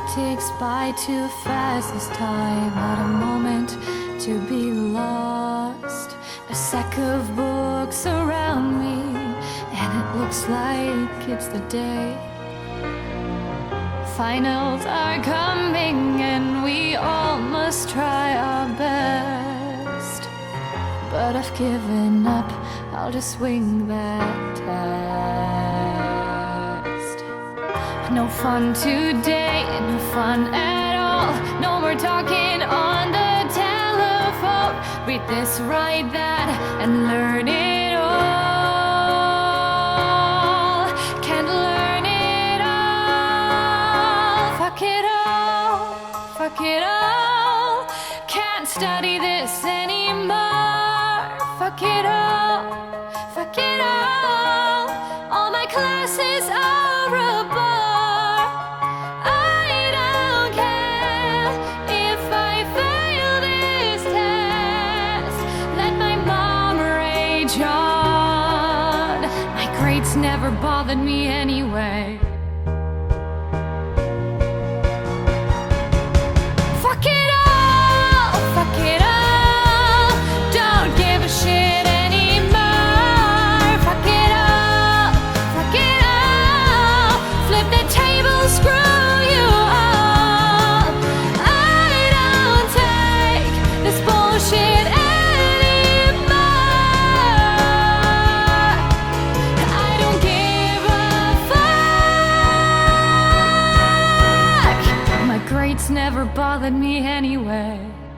ticks by too fast this time. Not a moment to be lost. A sack of books around me, and it looks like it's the day. Finals are coming, and we all must try our best. But I've given up, I'll just wing that test. No fun today, no fun at all. No more talking on the telephone. Read this, write that, and learn it all. Can't learn it all. Fuck it all, fuck it all. Can't study this anymore. Fuck it all, fuck it all. All my classes are a bore. I don't care if I fail this test. Let my mom rage on. My grades never bothered me anyway. Fuck it all, fuck it all. Don't give a shit anymore. Fuck it all, fuck it all. Flip the table, screw you all. I don't take this bullshit anymore. I don't give a fuck. My grades never bothered me anyway.